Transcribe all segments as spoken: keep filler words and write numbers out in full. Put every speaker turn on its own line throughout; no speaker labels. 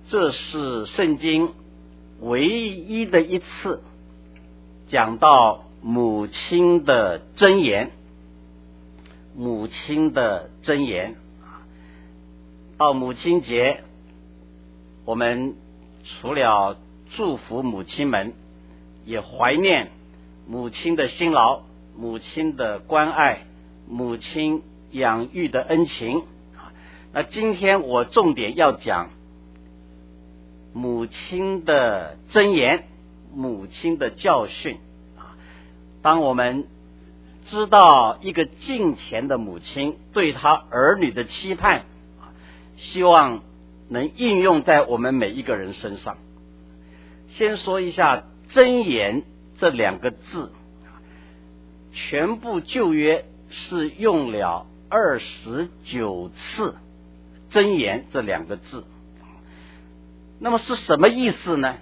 这是圣经唯一的一次讲到母亲的箴言，母亲的箴言。到母亲节，我们除了祝福母亲们，也怀念母亲的辛劳，母亲的关爱，母亲养育的恩情。那今天我重点要讲母亲的箴言，母亲的教训。当我们知道一个敬虔的母亲对她儿女的期盼，希望能应用在我们每一个人身上。先说一下箴言这两个字，全部旧约是用了二十九次箴言这两个字。那么是什么意思呢？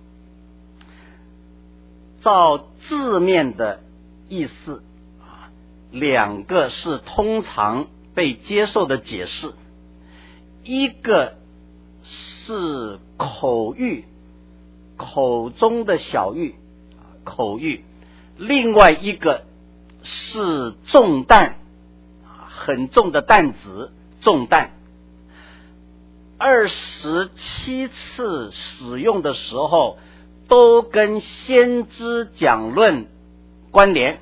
照字面的意思，两个是通常被接受的解释，一个是口谕，口中的小谕，口谕；另外一个是重担，很重的担子，重担。二十七次使用的时候，都跟先知讲论关联。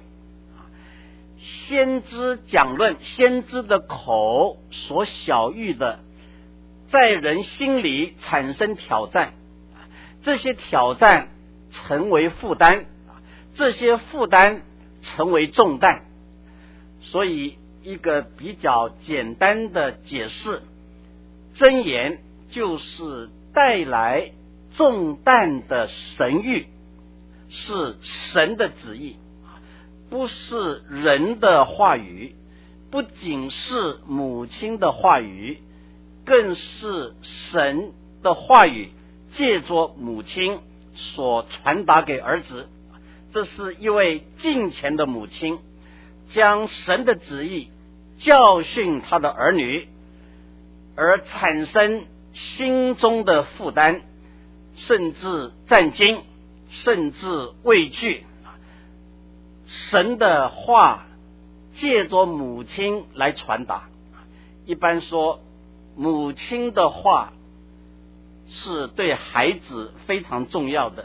先知讲论，先知的口所晓谕的，在人心里产生挑战，这些挑战成为负担，这些负担成为重担。所以一个比较简单的解释，箴言就是带来重担的神谕，是神的旨意，不是人的话语，不仅是母亲的话语，更是神的话语借着母亲所传达给儿子。这是一位敬虔的母亲，将神的旨意教训他的儿女，而产生心中的负担，甚至战惊，甚至畏惧。神的话借着母亲来传达。一般说，母亲的话是对孩子非常重要的。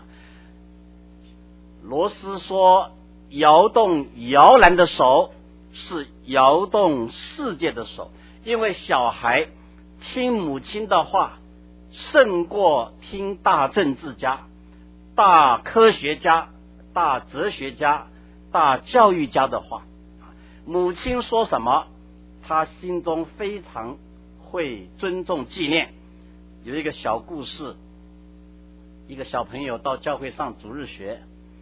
罗斯说，摇动摇篮的手是摇动世界的手，因为小孩听母亲的话胜过听大政治家、大科学家、大哲学家、大教育家的话。母亲说什么，他心中非常会尊重纪念。有一个小故事，一个小朋友到教会上主日学，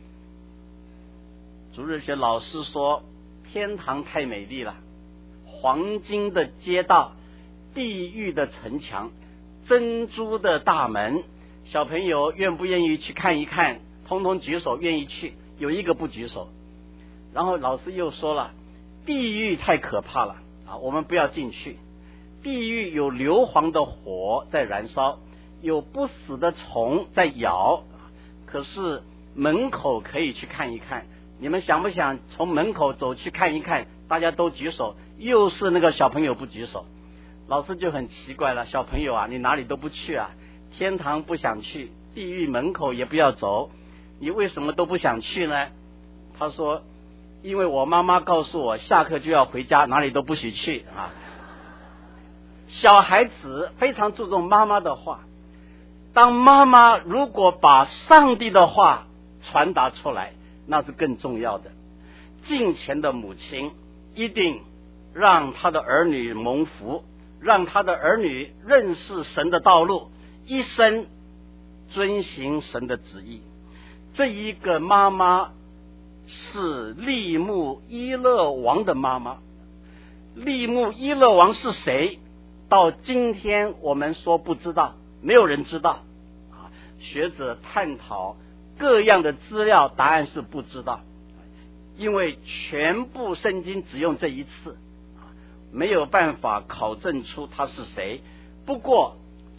主日学老师说，天堂太美丽了，黄金的街道，地狱的城墙，珍珠的大门，小朋友愿不愿意去看一看？通通举手，愿意去。有一个不举手。然后老师又说了，地狱太可怕了啊，我们不要进去。地狱有硫磺的火在燃烧，有不死的虫在咬，可是门口可以去看一看。你们想不想从门口走去看一看？大家都举手，又是那个小朋友不举手。老师就很奇怪了，小朋友啊，你哪里都不去啊？天堂不想去，地狱门口也不要走，你为什么都不想去呢？他说，因为我妈妈告诉我下课就要回家，哪里都不许去啊。小孩子非常注重妈妈的话，当妈妈如果把上帝的话传达出来，那是更重要的。敬虔的母亲一定让他的儿女蒙福，让他的儿女认识神的道路，一生遵行神的旨意。这一个妈妈是利木伊勒王的妈妈。利木伊勒王是谁？到今天我们说不知道，没有人知道。学者探讨各样的资料，答案是不知道，因为全部圣经只用这一次，没有办法考证出他是谁。不过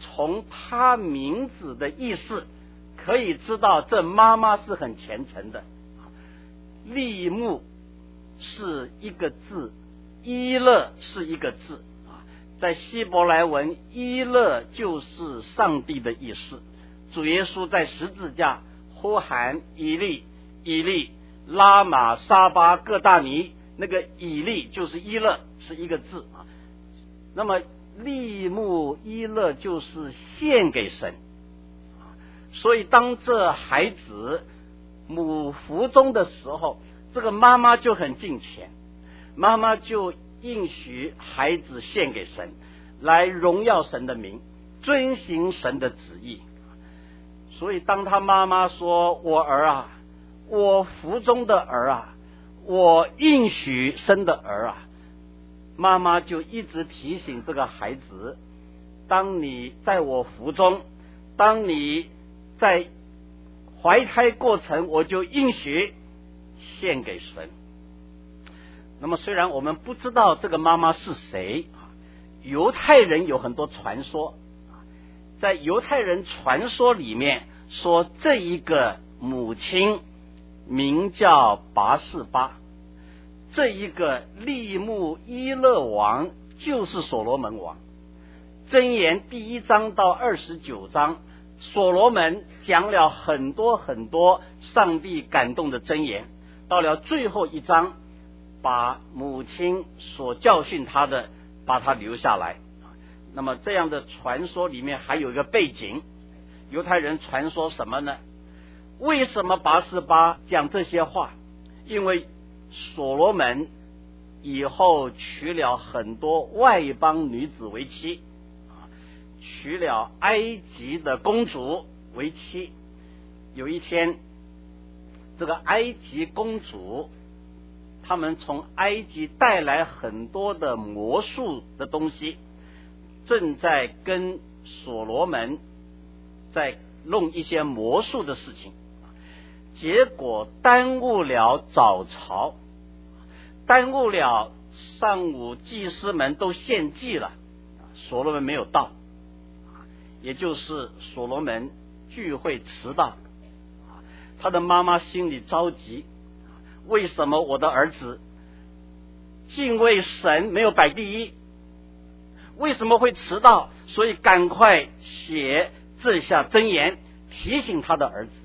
从他名字的意思可以知道这妈妈是很虔诚的。利木是一个字，伊勒是一个字，在希伯来文，伊勒就是上帝的意思。主耶稣在十字架呼喊以利以利拉玛撒巴各大尼，那个以利就是伊勒，是一个字啊。那么利木伊勒就是献给神，所以当这孩子母腹中的时候，这个妈妈就很敬虔，妈妈就应许孩子献给神，来荣耀神的名，遵行神的旨意。所以当他妈妈说我儿啊，我腹中的儿啊，我应许生的儿啊，妈妈就一直提醒这个孩子，当你在我腹中，当你在怀胎过程，我就应许献给神。那么虽然我们不知道这个妈妈是谁，犹太人有很多传说，在犹太人传说里面说，这一个母亲名叫拔示巴，这一个利木伊勒王就是所罗门王。箴言第一章到二十九章，所罗门讲了很多很多上帝感动的箴言，到了最后一章，把母亲所教训他的把他留下来。那么这样的传说里面还有一个背景，犹太人传说什么呢？为什么拔示巴讲这些话？因为所罗门以后娶了很多外邦女子为妻，娶了埃及的公主为妻。有一天，这个埃及公主他们从埃及带来很多的魔术的东西，正在跟所罗门在弄一些魔术的事情，结果耽误了早朝，耽误了上午祭司们都献祭了，所罗门没有到，也就是所罗门聚会迟到。他的妈妈心里着急，为什么我的儿子敬畏神没有摆第一？为什么会迟到？所以赶快写这下箴言提醒他的儿子。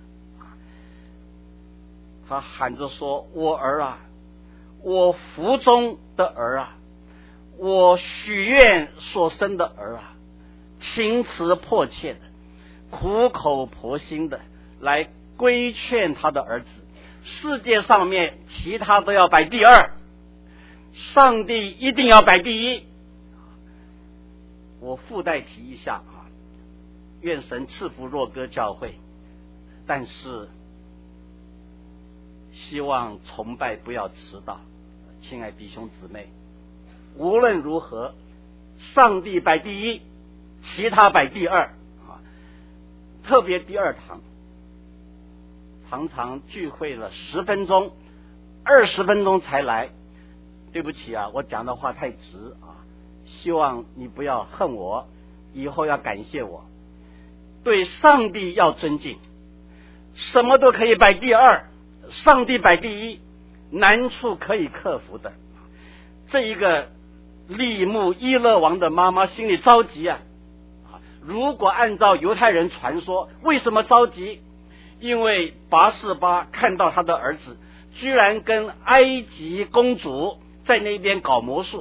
他喊着说，我儿啊，我腹中的儿啊，我许愿所生的儿啊，情辞迫切的，苦口婆心的来规劝他的儿子，世界上面其他都要摆第二，上帝一定要摆第一。我附带提一下啊，愿神赐福若歌教会，但是希望崇拜不要迟到。亲爱弟兄姊妹，无论如何，上帝摆第一，其他摆第二啊。特别第二堂常常聚会了十分钟、二十分钟才来，对不起啊，我讲的话太直啊，希望你不要恨我，以后要感谢我。对上帝要尊敬，什么都可以摆第二，上帝摆第一，难处可以克服的。这一个利木伊勒王的妈妈心里着急啊！如果按照犹太人传说，为什么着急？因为拔示巴看到他的儿子居然跟埃及公主在那边搞魔术，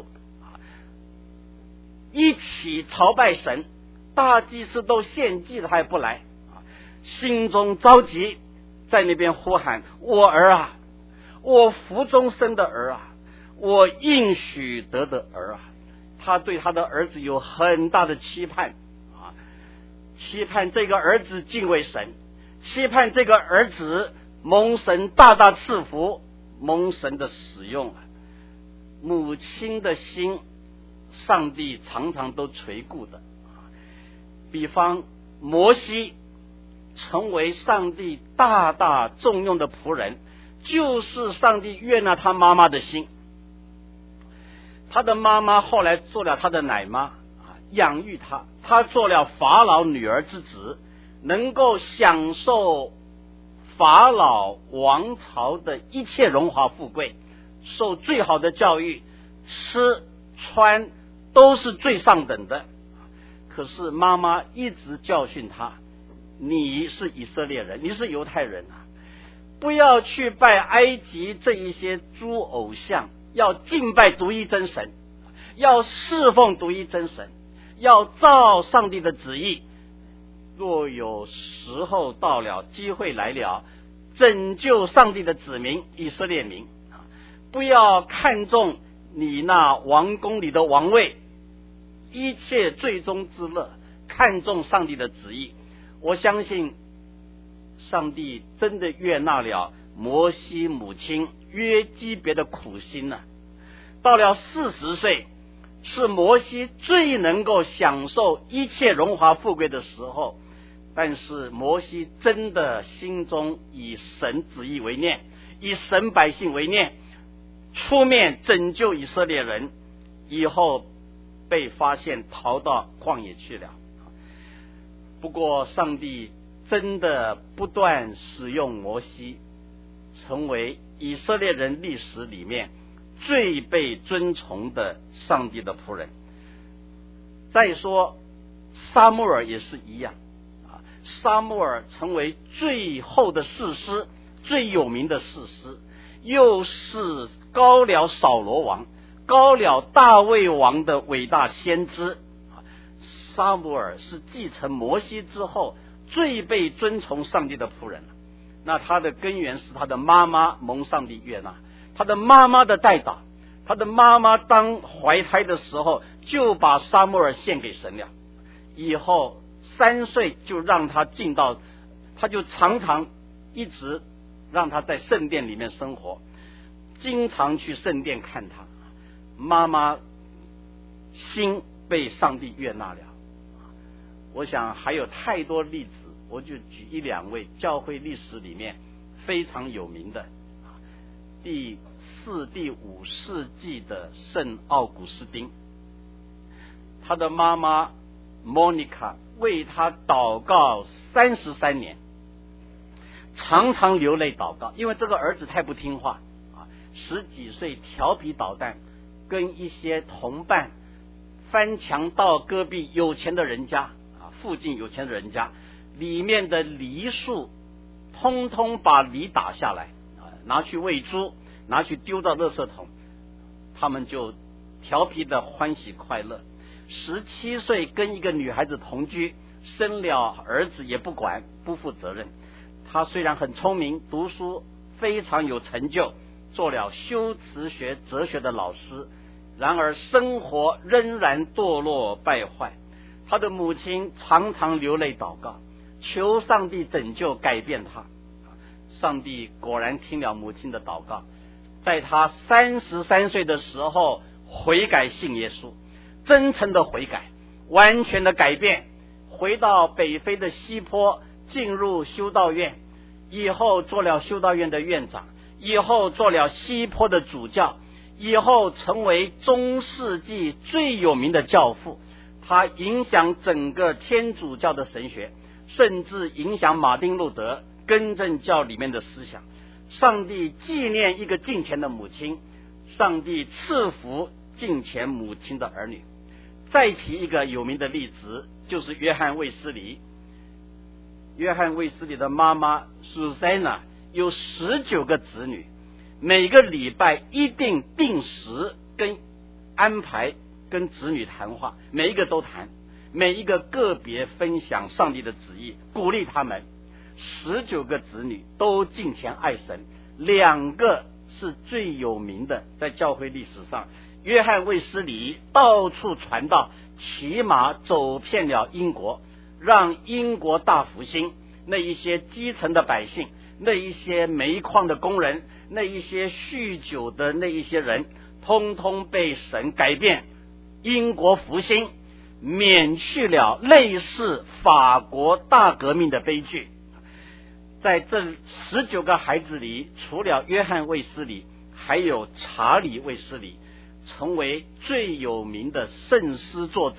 一起朝拜神，大祭司都献祭了，他也不来，心中着急，在那边呼喊，我儿啊，我腹中生的儿啊，我应许得的儿啊。他对他的儿子有很大的期盼啊，期盼这个儿子敬畏神，期盼这个儿子蒙神大大赐福，蒙神的使用。母亲的心上帝常常都垂顾的。比方摩西成为上帝大大重用的仆人，就是上帝悦纳他妈妈的心。他的妈妈后来做了他的奶妈， 养育他，他做了法老女儿之子，能够享受法老王朝的一切荣华富贵，受最好的教育，吃穿都是最上等的。可是妈妈一直教训他，你是以色列人，你是犹太人啊，不要去拜埃及这一些诸偶像，要敬拜独一真神，要侍奉独一真神，要照上帝的旨意。若有时候到了，机会来了，拯救上帝的子民以色列民，不要看重你那王宫里的王位，一切最终之乐，看重上帝的旨意。我相信上帝真的悦纳了摩西母亲约基别的苦心啊。到了四十岁，是摩西最能够享受一切荣华富贵的时候，但是摩西真的心中以神旨意为念，以神百姓为念，出面拯救以色列人，以后被发现逃到旷野去了。不过上帝真的不断使用摩西，成为以色列人历史里面最被尊崇的上帝的仆人。再说撒母耳也是一样，撒母耳成为最后的士师，最有名的士师，又是高了扫罗王，高了大卫王的伟大先知。撒母耳是继承摩西之后最被尊崇上帝的仆人。那他的根源是他的妈妈蒙上帝悦纳，他的妈妈的代祷，他的妈妈当怀胎的时候就把撒母耳献给神了，以后三岁就让他进到，他就常常一直让他在圣殿里面生活，经常去圣殿看他，妈妈心被上帝悦纳了。我想还有太多例子，我就举一两位教会历史里面非常有名的。第四、第五世纪的圣奥古斯丁，他的妈妈莫妮卡为他祷告三十三年，常常流泪祷告，因为这个儿子太不听话啊，十几岁调皮捣蛋，跟一些同伴翻墙到隔壁有钱的人家啊，附近有钱的人家里面的梨树，通通把梨打下来啊，拿去喂猪，拿去丢到垃圾桶，他们就调皮的欢喜快乐。十七岁跟一个女孩子同居，生了儿子也不管，不负责任。他虽然很聪明，读书非常有成就，做了修辞学、哲学的老师，然而生活仍然堕落败坏。他的母亲常常流泪祷告，求上帝拯救改变他。上帝果然听了母亲的祷告，在他三十三岁的时候悔改信耶稣，真诚的悔改，完全的改变，回到北非的西坡，进入修道院，以后做了修道院的院长，以后做了西坡的主教，以后成为中世纪最有名的教父。他影响整个天主教的神学，甚至影响马丁路德更正教里面的思想。上帝纪念一个敬虔的母亲，上帝赐福敬虔母亲的儿女。再提一个有名的例子，就是约翰卫斯理。约翰卫斯理的妈妈苏珊娜有十九个子女，每个礼拜一定定时跟安排跟子女谈话，每一个都谈，每一个个别分享上帝的旨意，鼓励他们。十九个子女都敬虔爱神，两个是最有名的，在教会历史上，约翰卫斯理到处传道，骑马走遍了英国，让英国大复兴。那一些基层的百姓，那一些煤矿的工人，那一些酗酒的那一些人，通通被神改变，英国复兴，免去了类似法国大革命的悲剧。在这十九个孩子里，除了约翰卫斯理，还有查理卫斯理，成为最有名的圣诗作者，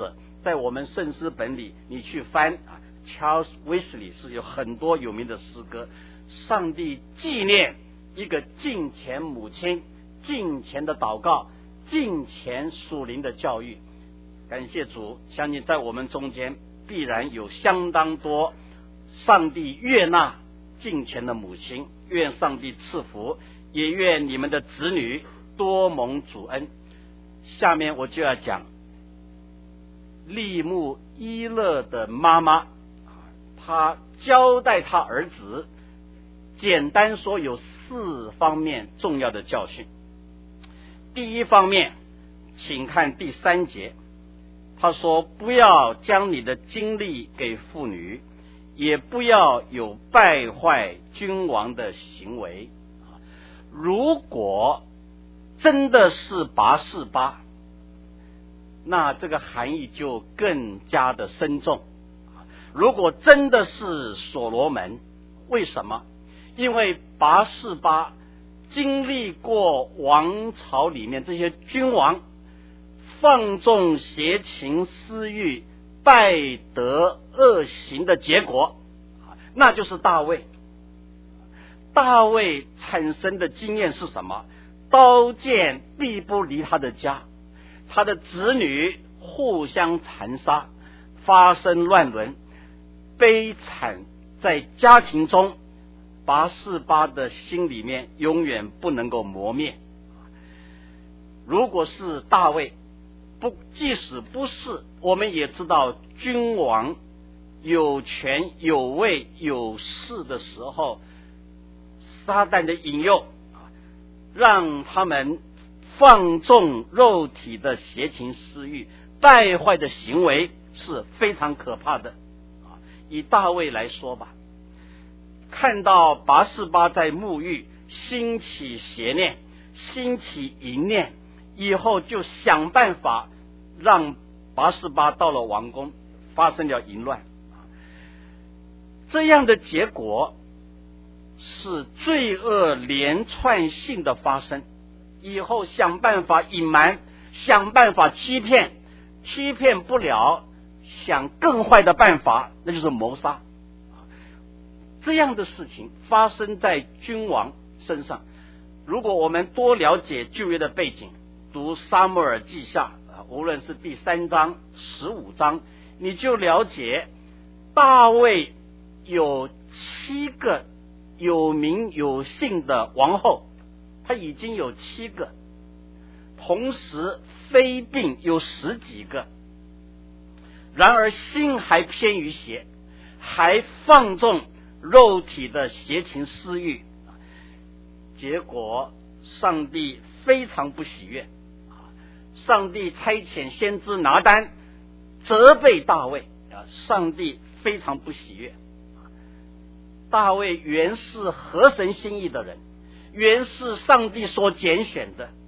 在我们圣诗本里，你去翻啊 ，Charles Wesley 是有很多有名的诗歌。上帝纪念一个敬虔母亲、敬虔的祷告、敬虔属灵的教育。感谢主，相信在我们中间必然有相当多上帝悦纳敬虔的母亲。愿上帝赐福，也愿你们的子女多蒙主恩。下面我就要讲利木伊勒的妈妈，她交代她儿子，简单说有四方面重要的教训。第一方面，请看第三节，他说不要将你的精力给妇女，也不要有败坏君王的行为。如果真的是拔示巴，那这个含义就更加的深重。如果真的是所罗门，为什么？因为拔示巴经历过王朝里面这些君王放纵邪情私欲、败德恶行的结果，那就是大卫。大卫产生的经验是什么？刀剑必不离他的家，他的子女互相残杀，发生乱伦，悲惨在家庭中，拔示巴的心里面永远不能够磨灭。如果是大卫，不，即使不是，我们也知道君王有权有位有势的时候，撒旦的引诱让他们放纵肉体的邪情私欲，败坏的行为是非常可怕的。以大卫来说吧，看到拔示巴在沐浴，兴起邪念，兴起淫念，以后就想办法让拔示巴到了王宫，发生了淫乱。这样的结果是罪恶连串性的发生，以后想办法隐瞒，想办法欺骗，欺骗不了，想更坏的办法，那就是谋杀。这样的事情发生在君王身上。如果我们多了解旧约的背景，读撒母耳记下，无论是第三章、十五章，你就了解大卫有七个有名有姓的王后，他已经有七个，同时非病有十几个，然而心还偏于邪，还放纵肉体的邪情私欲，结果上帝非常不喜悦。上帝差遣先知拿单责备大卫，上帝非常不喜悦。大卫原是合神心意的人，原是上帝所拣选的，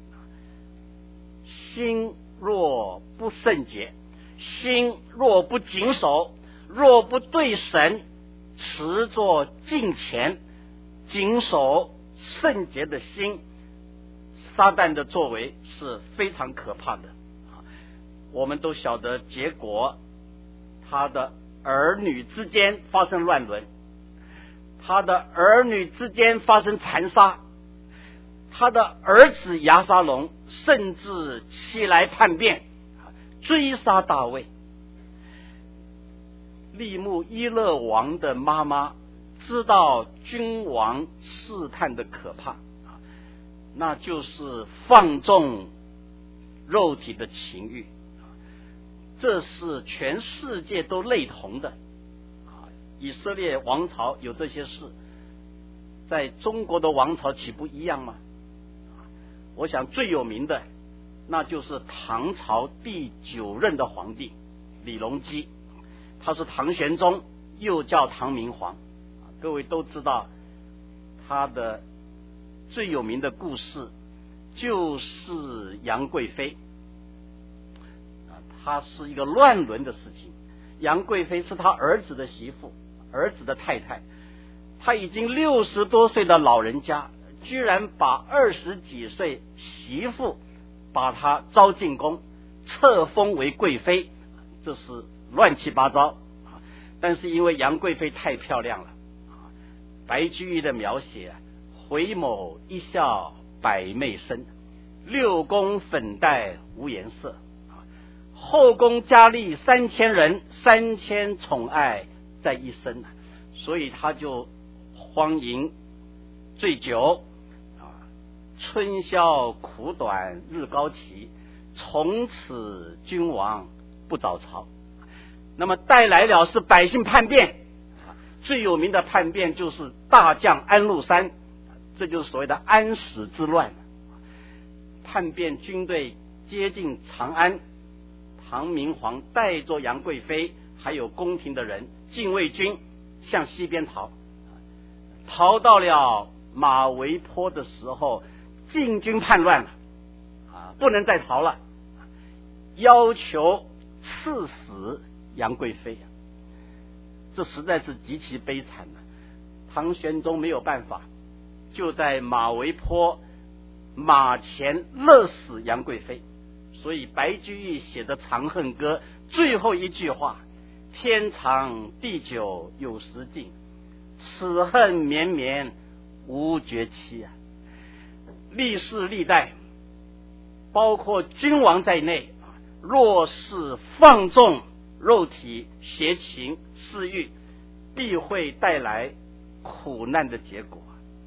心若不圣洁，心若不谨守，若不对神持作敬虔谨守圣洁的心，撒旦的作为是非常可怕的。我们都晓得结果，他的儿女之间发生乱伦，他的儿女之间发生残杀，他的儿子亚撒龙甚至起来叛变，追杀大卫。利木伊勒王的妈妈知道君王试探的可怕，那就是放纵肉体的情欲，这是全世界都类同的。以色列王朝有这些事，在中国的王朝岂不一样吗？我想最有名的那就是唐朝第九任的皇帝李隆基，他是唐玄宗，又叫唐明皇。各位都知道他的最有名的故事就是杨贵妃，他是一个乱伦的事情。杨贵妃是他儿子的媳妇，儿子的太太，他已经六十多岁的老人家，居然把二十几岁媳妇把他招进宫，册封为贵妃， 这是乱七八糟。但是因为杨贵妃太漂亮了，白居易的描写，回眸一笑百媚生，六宫粉黛无颜色，后宫佳丽三千人，三千宠爱在一身，所以他就荒淫醉酒，春宵苦短日高啼，从此君王不早朝。那么带来了是百姓叛变，最有名的叛变就是大将安禄山，这就是所谓的安史之乱。叛变军队接近长安，唐明皇带着杨贵妃还有宫廷的人禁卫军向西边逃，逃到了马嵬坡的时候，禁军叛乱了，啊，不能再逃了，要求赐死杨贵妃，这实在是极其悲惨的。唐玄宗没有办法，就在马嵬坡马前勒死杨贵妃。所以白居易写的《长恨歌》最后一句话：天长地久有时尽，此恨绵绵无绝期啊！历世历代，包括君王在内，若是放纵肉体邪情私欲，必会带来苦难的结果。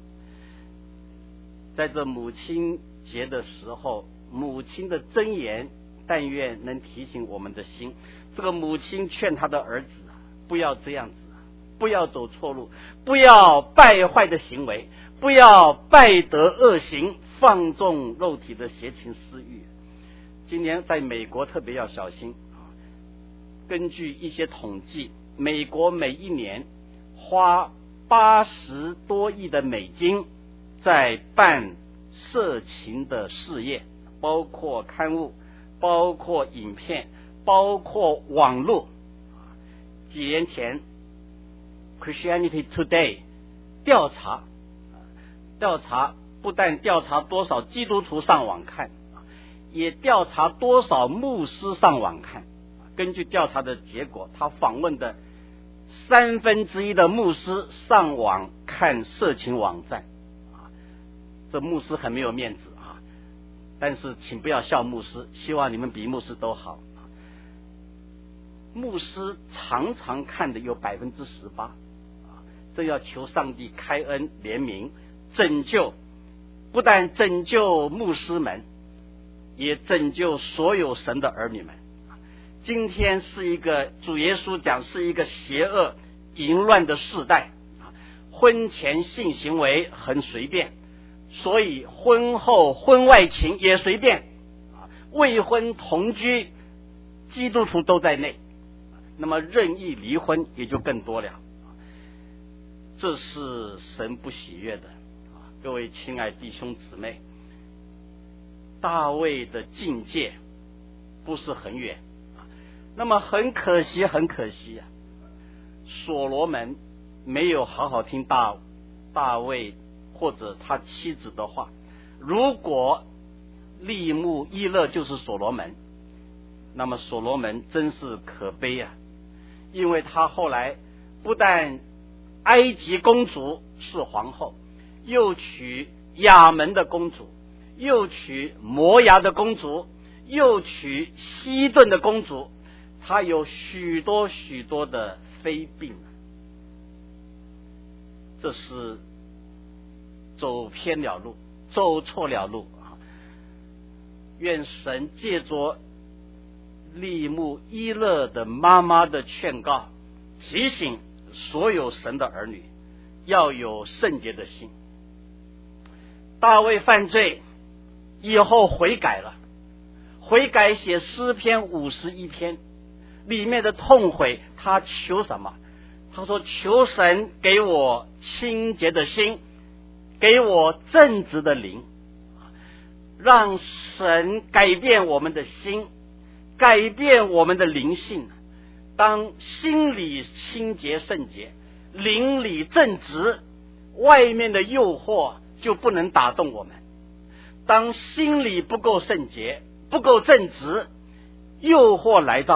在这母亲节的时候，母亲的箴言但愿能提醒我们的心。这个母亲劝他的儿子不要这样子，不要走错路，不要败坏的行为，不要败德恶行，放纵肉体的邪情私欲。今年在美国特别要小心，根据一些统计，美国每一年花八十多亿的美金在办色情的事业，包括刊物，包括影片，包括网络。几年前 Christianity Today 调查调查不但调查多少基督徒上网看，也调查多少牧师上网看。根据调查的结果，他访问的三分之一的牧师上网看色情网站，这牧师很没有面子啊！但是请不要笑牧师，希望你们比牧师都好。牧师常常看的有百分之十八，这要求上帝开恩怜悯，拯救，不但拯救牧师们，也拯救所有神的儿女们。今天是一个主耶稣讲是一个邪恶淫乱的世代，婚前性行为很随便，所以婚后婚外情也随便，未婚同居基督徒都在内，那么任意离婚也就更多了，这是神不喜悦的。各位亲爱弟兄姊妹，大卫的境界不是很远，那么很可惜很可惜啊，所罗门没有好好听大大卫或者他妻子的话。如果利木伊勒就是所罗门，那么所罗门真是可悲啊，因为他后来不但埃及公主是皇后，又娶亚门的公主，又娶摩押的公主，又娶西顿的公主，他有许多许多的妃嫔，这是走偏了路，走错了路啊！愿神借着利木伊勒的妈妈的劝告，提醒所有神的儿女要有圣洁的心。大卫犯罪以后悔改了，悔改写诗篇五十一篇，里面的痛悔，他求什么？他说求神给我清洁的心，给我正直的灵，让神改变我们的心，改变我们的灵性。当心里清洁圣洁，灵里正直，外面的诱惑就不能打动我们。当心里不够圣洁，不够正直，诱惑来到，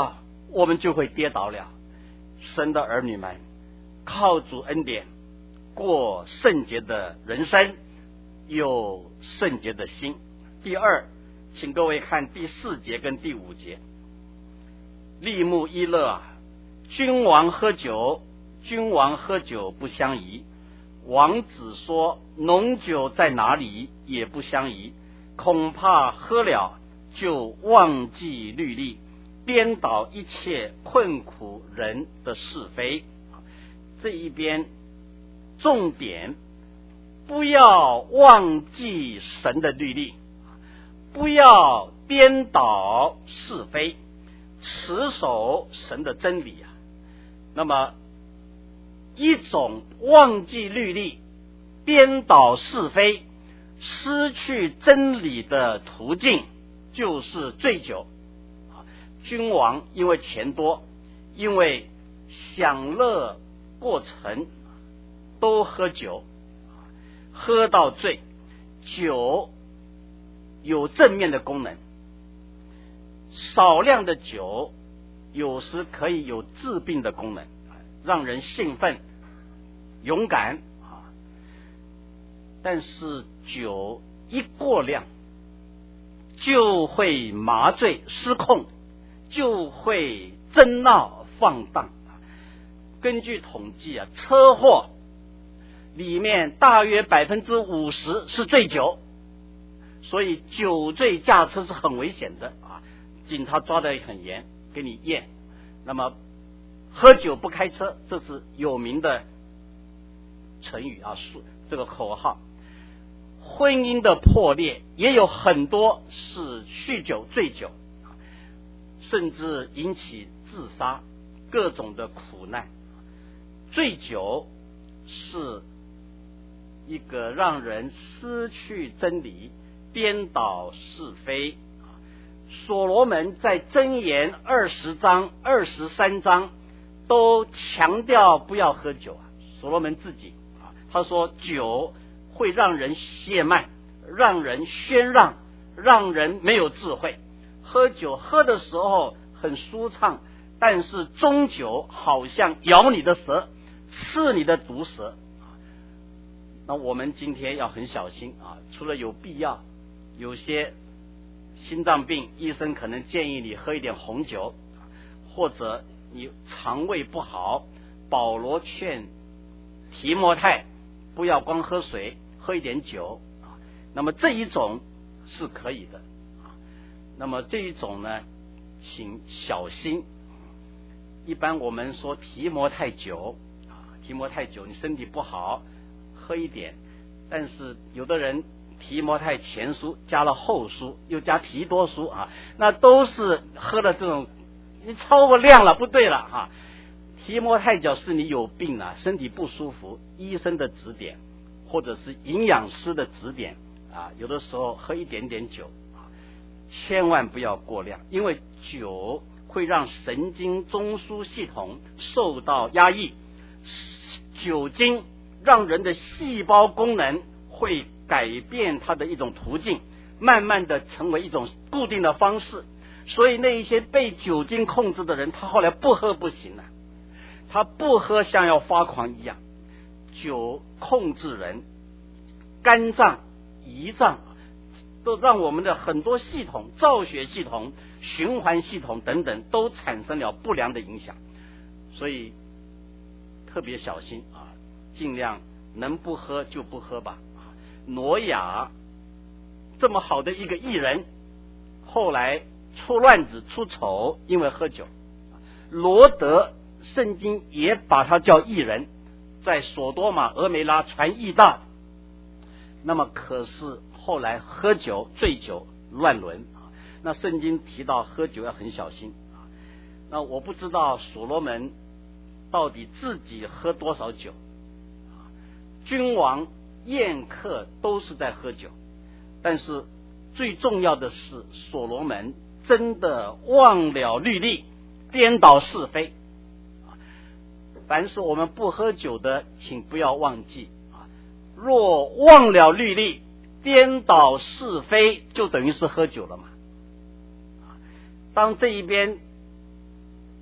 我们就会跌倒了。神的儿女们，靠主恩典过圣洁的人生，有圣洁的心。第二，请各位看第四节跟第五节。利木伊勒啊，君王喝酒，君王喝酒不相宜。王子说，浓酒在哪里也不相宜，恐怕喝了就忘记律例，颠倒一切困苦人的是非。这一边重点，不要忘记神的律例，不要颠倒是非，持守神的真理啊。那么一种忘记律例、颠倒是非、失去真理的途径，就是醉酒。君王因为钱多，因为享乐过程，都喝酒，喝到醉。酒有正面的功能，少量的酒有时可以有治病的功能，让人兴奋勇敢啊。但是酒一过量就会麻醉失控，就会争闹放荡。根据统计啊，车祸里面大约百分之五十是醉酒，所以酒醉驾车是很危险的啊。警察抓得很严，给你验。那么喝酒不开车，这是有名的成语啊，这个口号。婚姻的破裂也有很多是酗酒醉酒，甚至引起自杀，各种的苦难。醉酒是一个让人失去真理、颠倒是非。所罗门在箴言二十章、二十三章都强调不要喝酒啊。所罗门自己啊，他说酒会让人懈慢，让人喧嚷，让人没有智慧。喝酒喝的时候很舒畅，但是终究好像咬你的舌，刺你的毒舌。那我们今天要很小心啊，除了有必要，有些心脏病医生可能建议你喝一点红酒，或者你肠胃不好，保罗劝提摩太不要光喝水，喝一点酒。那么这一种是可以的，那么这一种呢，请小心。一般我们说提摩太酒，提摩太酒你身体不好喝一点，但是有的人提摩太前书加了后书，又加提多书啊，那都是喝了这种，你超过量了，不对了哈。提摩太酒是你有病了，身体不舒服，医生的指点或者是营养师的指点啊，有的时候喝一点点酒啊，千万不要过量，因为酒会让神经中枢系统受到压抑，酒精让人的细胞功能会改变它的一种途径，慢慢的成为一种固定的方式。所以那一些被酒精控制的人，他后来不喝不行了，他不喝像要发狂一样。酒控制人，肝脏、胰脏都让我们的很多系统，造血系统、循环系统等等都产生了不良的影响。所以特别小心啊，尽量能不喝就不喝吧。挪亚这么好的一个艺人，后来出乱子出丑，因为喝酒。罗德圣经也把他叫艺人，在索多玛俄梅拉传异道，那么可是后来喝酒醉酒乱伦。那圣经提到喝酒要很小心。那我不知道所罗门到底自己喝多少酒，君王宴客都是在喝酒，但是最重要的是所罗门真的忘了律例，颠倒是非。凡是我们不喝酒的，请不要忘记，若忘了律例，颠倒是非，就等于是喝酒了嘛。当这一边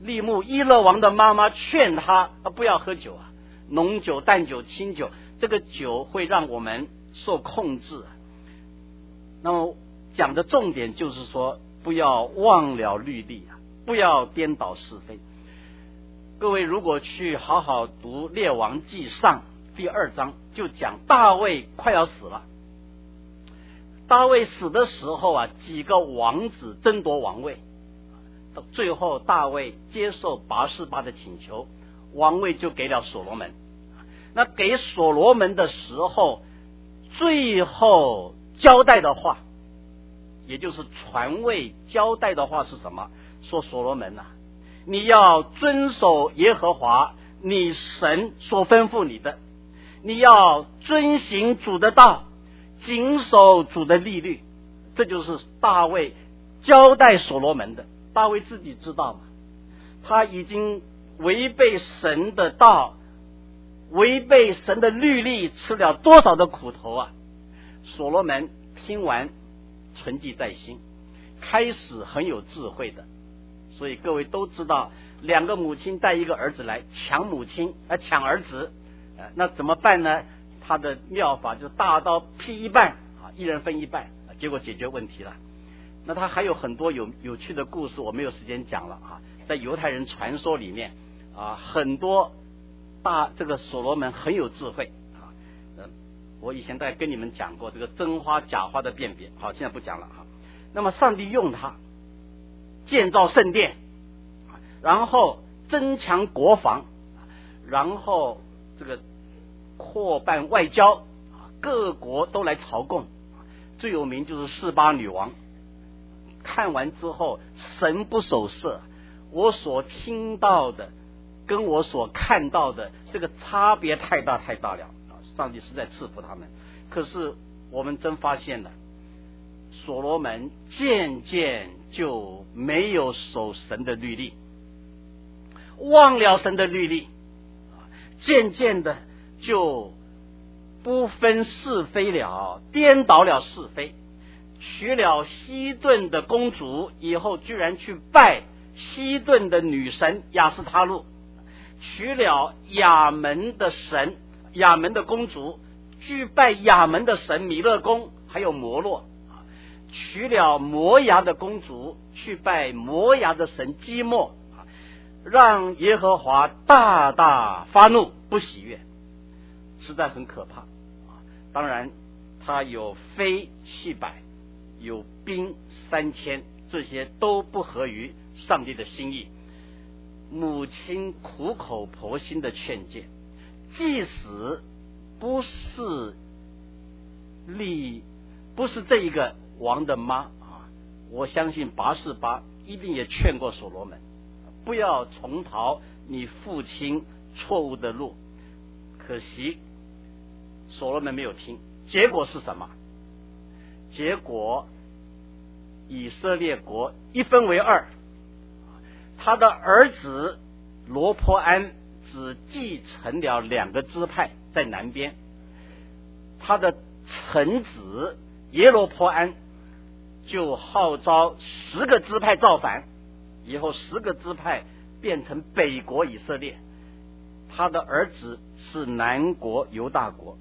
利木伊勒王的妈妈劝他啊，不要喝酒啊，浓酒、淡酒、清酒，这个酒会让我们受控制。那么讲的重点就是说，不要忘了律例啊，不要颠倒是非。各位如果去好好读《列王纪上》第二章，就讲大卫快要死了。大卫死的时候啊，几个王子争夺王位，到最后大卫接受拔示巴的请求，王位就给了所罗门。那给所罗门的时候，最后交代的话，也就是传位交代的话是什么？说所罗门啊，你要遵守耶和华你神所吩咐你的，你要遵行主的道，谨守主的律例。这就是大卫交代所罗门的。大卫自己知道嘛，他已经违背神的道，违背神的律例，吃了多少的苦头啊！所罗门听完存记在心，开始很有智慧的。所以各位都知道，两个母亲带一个儿子来抢母亲，呃抢儿子，呃那怎么办呢？他的妙法就是大刀劈一半啊，一人分一半，啊结果解决问题了。那他还有很多有有趣的故事，我没有时间讲了啊。在犹太人传说里面啊，很多大这个所罗门很有智慧啊。呃，我以前大概跟你们讲过这个真花假花的辨别，好，现在不讲了啊。那么上帝用他建造圣殿，然后增强国防，然后这个扩办外交，各国都来朝贡。最有名就是示巴女王。看完之后，神不守舍，我所听到的跟我所看到的这个差别太大太大了，上帝实在赐福他们。可是我们真发现了，所罗门渐渐就没有守神的律例，忘了神的律例，渐渐的就不分是非了，颠倒了是非，娶了西顿的公主以后，居然去拜西顿的女神亚斯他路，娶了亚门的神，亚门的公主去拜亚门的神弥勒公，还有摩洛，娶了摩押的公主去拜摩押的神基莫，让耶和华大大发怒，不喜悦，实在很可怕。当然他有妃七百，有兵三千，这些都不合于上帝的心意。母亲苦口婆心的劝诫，即使不是立不是这一个王的妈啊，我相信拔示巴一定也劝过所罗门，不要重蹈你父亲错误的路。可惜所罗门没有听，结果是什么？结果以色列国一分为二，他的儿子罗波安只继承了两个支派在南边，他的臣子耶罗波安就号召十个支派造反，以后十个支派变成北国以色列，他的儿子是南国犹大国。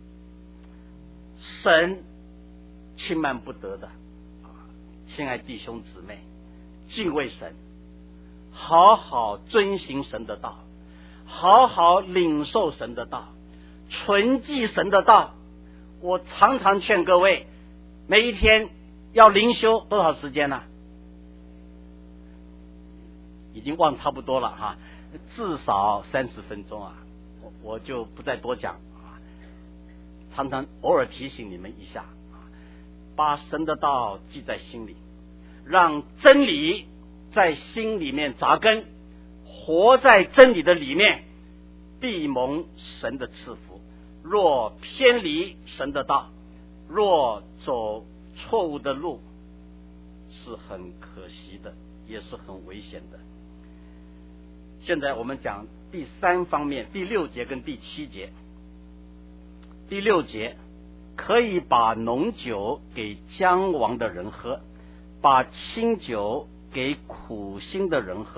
神轻慢不得的，亲爱弟兄姊妹，敬畏神，好好遵行神的道，好好领受神的道，纯记神的道。我常常劝各位，每一天要灵修多少时间呢、啊？已经忘差不多了哈，至少三十分钟啊，我我就不再多讲啊，常常偶尔提醒你们一下，把神的道记在心里，让真理在心里面扎根，活在真理的里面，必蒙神的赐福。若偏离神的道，若走错误的路，是很可惜的，也是很危险的。现在我们讲第三方面，第六节跟第七节。第六节，可以把浓酒给将亡的人喝，把清酒给苦心的人喝，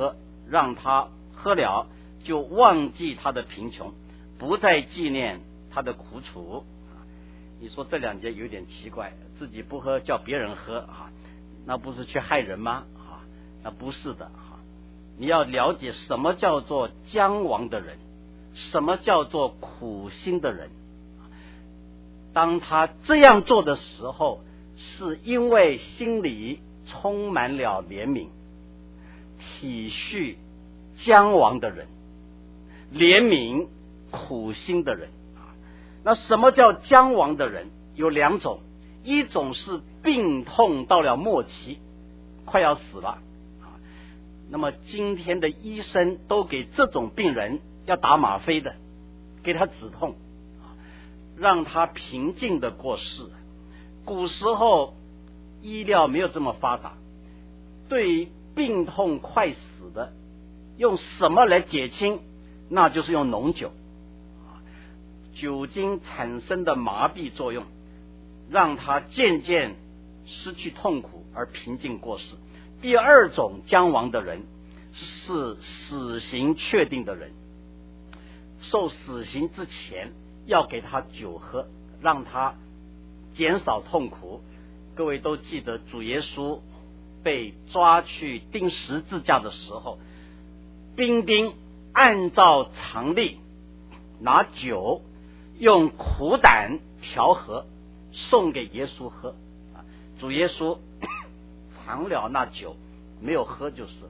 让他喝了，就忘记他的贫穷，不再纪念他的苦楚。你说这两节有点奇怪，自己不喝叫别人喝啊，那不是去害人吗？啊，那不是的啊！你要了解什么叫做将亡的人，什么叫做苦心的人。当他这样做的时候，是因为心里充满了怜悯，体恤将亡的人，怜悯苦心的人。那什么叫将亡的人？有两种，一种是病痛到了末期，快要死了，那么今天的医生都给这种病人要打吗啡的，给他止痛，让他平静的过世。古时候医疗没有这么发达，对于病痛快死的，用什么来减轻？那就是用浓酒，酒精产生的麻痹作用，让他渐渐失去痛苦而平静过世。第二种将亡的人是死刑确定的人，受死刑之前要给他酒喝，让他减少痛苦。各位都记得主耶稣被抓去钉十字架的时候，兵丁按照常例拿酒用苦胆调和送给耶稣喝，主耶稣尝了那酒，没有喝就是了。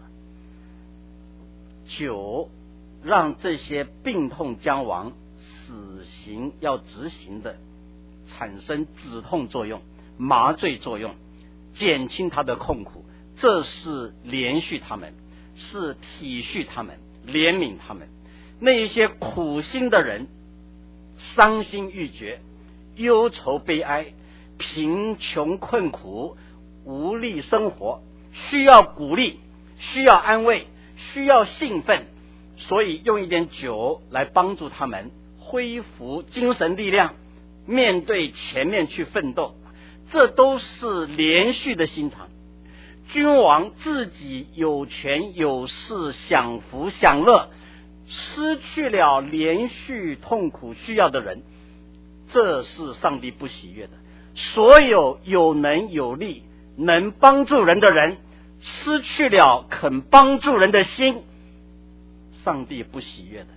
酒让这些病痛将亡、死刑要执行的产生止痛作用、麻醉作用，减轻他的痛苦，这是连续他们，是体恤他们，怜悯他们。那一些苦心的人，伤心欲绝，忧愁悲哀，贫穷困苦，无力生活，需要鼓励，需要安慰，需要兴奋，所以用一点酒来帮助他们恢复精神力量，面对前面去奋斗。这都是连续的心肠。君王自己有权有势，享福享乐，失去了连续痛苦需要的人，这是上帝不喜悦的。所有有能有力能帮助人的人，失去了肯帮助人的心，上帝不喜悦的。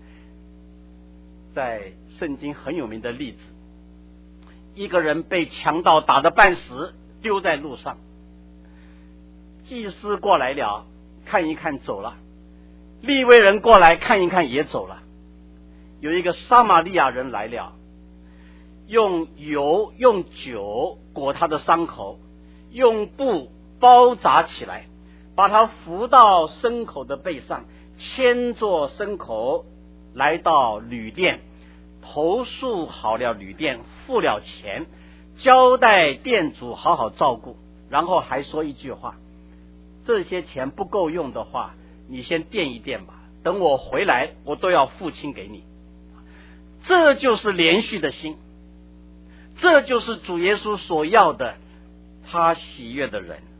在圣经很有名的例子，一个人被强盗打得半死，丢在路上，祭司过来了，看一看走了，利未人过来看一看也走了。有一个撒玛利亚人来了，用油用酒裹他的伤口，用布包扎起来，把他扶到牲口的背上，牵着牲口来到旅店，投诉好了旅店，付了钱，交代店主好好照顾，然后还说一句话：这些钱不够用的话，你先垫一垫吧，等我回来我都要付清给你。这就是连续的心，这就是主耶稣所要的，他喜悦的人。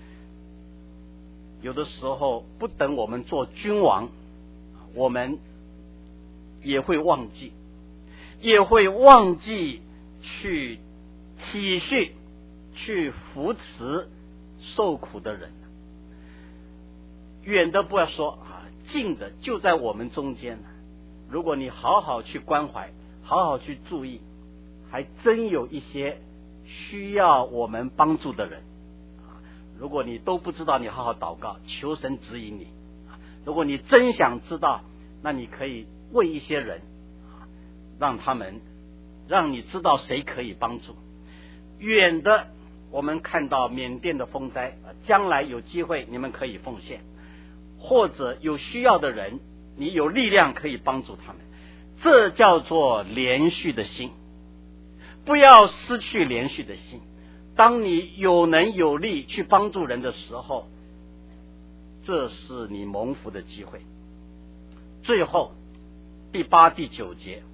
有的时候不等我们做君王，我们也会忘记，也会忘记去体恤、去扶持受苦的人。远的不要说啊，近的就在我们中间。如果你好好去关怀，好好去注意，还真有一些需要我们帮助的人。如果你都不知道，你好好祷告，求神指引你。如果你真想知道，那你可以问一些人，让他们让你知道谁可以帮助。远的我们看到缅甸的风灾，将来有机会你们可以奉献，或者有需要的人，你有力量可以帮助他们。这叫做连续的心，不要失去连续的心。当你有能有力去帮助人的时候，这是你蒙福的机会。最后第八第九节，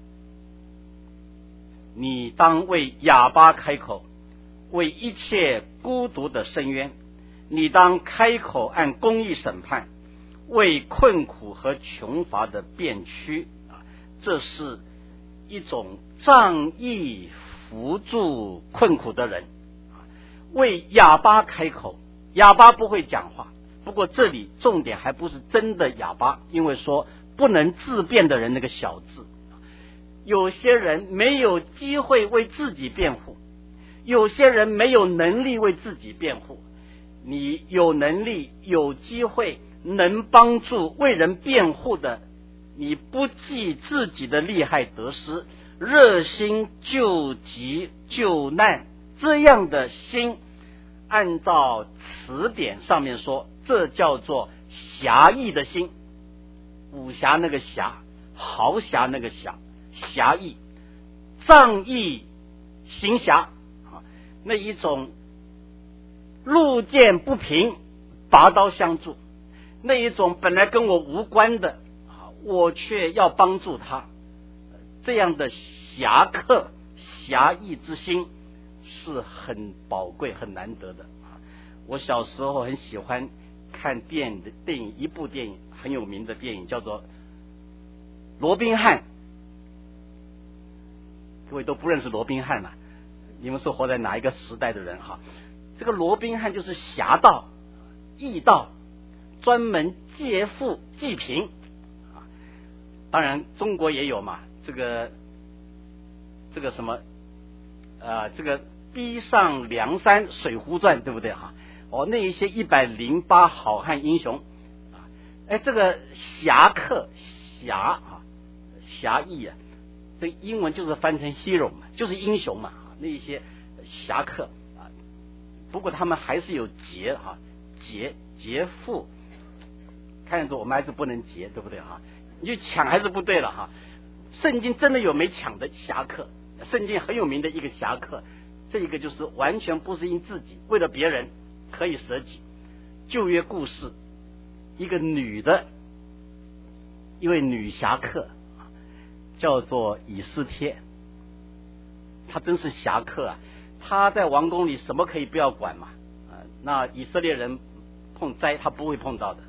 你当为哑巴开口，为一切孤独的伸冤，你当开口按公义审判， 为困苦和穷乏的辩屈啊，这是一种仗义扶助困苦的人，为哑巴开口。哑巴不会讲话，不过这里重点还不是真的哑巴，因为说不能自辩的人那个小字。有些人没有机会为自己辩护，有些人没有能力为自己辩护。你有能力有机会能帮助为人辩护的，你不计自己的利害得失，热心救急救难，这样的心，按照词典上面说，这叫做侠义的心。武侠那个侠，豪侠那个侠，侠义，仗义行侠，那一种路见不平拔刀相助，那一种本来跟我无关的，我却要帮助他，这样的侠客侠义之心是很宝贵很难得的。我小时候很喜欢看电影的电影，一部电影很有名的电影叫做罗宾汉，各位都不认识罗宾汉了，你们是活在哪一个时代的人哈？这个罗宾汉就是侠盗义盗，专门劫富济贫啊。当然中国也有嘛，这个这个什么呃这个逼上梁山水浒传，对不对哈？哦，那一些一百零八好汉英雄啊，哎，这个侠客侠啊侠义啊，这英文就是翻成 hero 嘛，就是英雄嘛，那一些侠客啊，不过他们还是有劫哈，劫劫富，看样子我们还是不能劫，对不对哈？你去抢还是不对了哈。圣经真的有没抢的侠客，圣经很有名的一个侠客，这一个就是完全不是因自己，为了别人可以舍己。旧约故事，一个女的，一位女侠客叫做以斯帖，她真是侠客啊！她在王宫里什么可以不要管嘛？啊，那以色列人碰灾，她不会碰到的。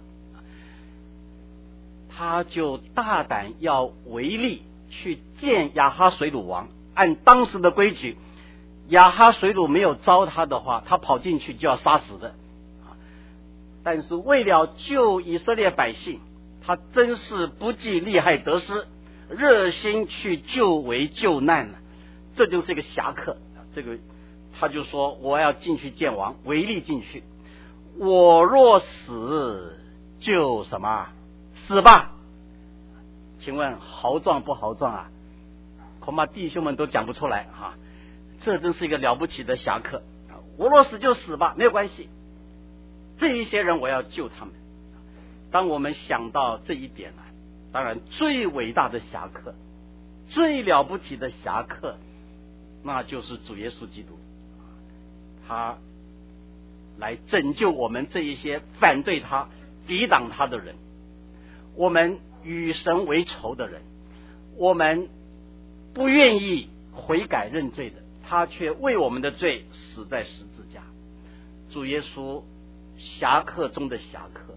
她就大胆要违例去见亚哈水鲁王，按当时的规矩，亚哈水鲁没有招他的话，他跑进去就要杀死的。但是为了救以色列百姓，他真是不计利害得失，热心去救危救难了，这就是一个侠客。这个他就说我要进去见王，违例进去，我若死就什么死吧。请问豪壮不豪壮啊？恐怕弟兄们都讲不出来哈。这真是一个了不起的侠客，我若死就死吧，没有关系，这一些人我要救他们。当我们想到这一点呢，当然最伟大的侠客，最了不起的侠客，那就是主耶稣基督，他来拯救我们这一些反对他抵挡他的人，我们与神为仇的人，我们不愿意悔改认罪的，他却为我们的罪死在十字架。主耶稣侠客中的侠客。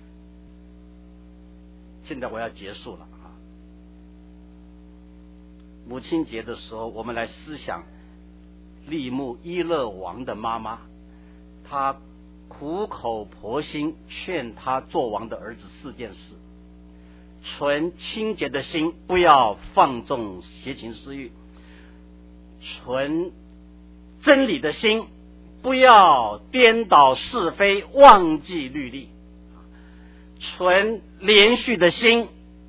现在我要结束了啊！母亲节的时候，我们来思想利木伊勒王的妈妈，她苦口婆心劝他做王的儿子四件事：存清洁的心，不要放纵邪情私欲；存真理的心，不要颠倒是非，忘记律例；存连续的心，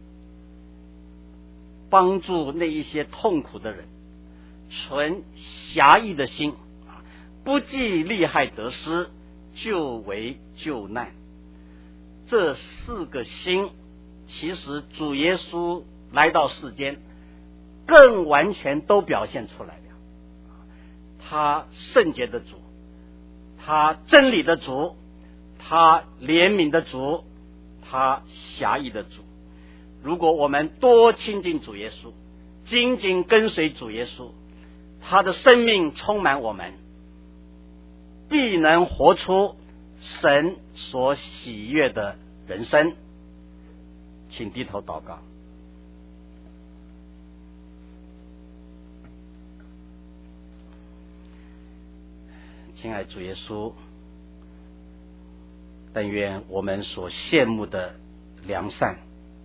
帮助那一些痛苦的人；存侠义的心，不计利害得失，救危救难。这四个心，其实主耶稣来到世间更完全都表现出来了。他圣洁的主，他真理的主，他怜悯的主，他侠义的主。如果我们多亲近主耶稣，紧紧跟随主耶稣，他的生命充满我们，必能活出神所喜悦的人生。 请低头祷告。亲爱主耶稣，但愿我们所羡慕的良善，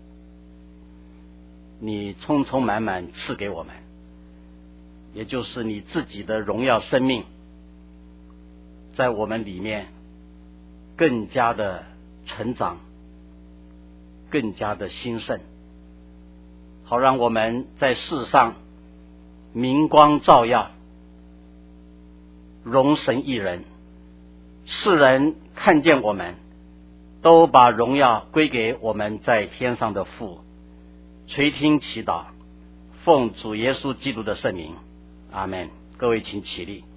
你充充满满赐给我们，也就是你自己的荣耀生命，在我们里面更加的成长，更加的兴盛，好让我们在世上明光照耀，荣神益人，世人看见我们，都把荣耀归给我们在天上的父。垂听祈祷，奉主耶稣基督的圣名，阿们。各位请起立。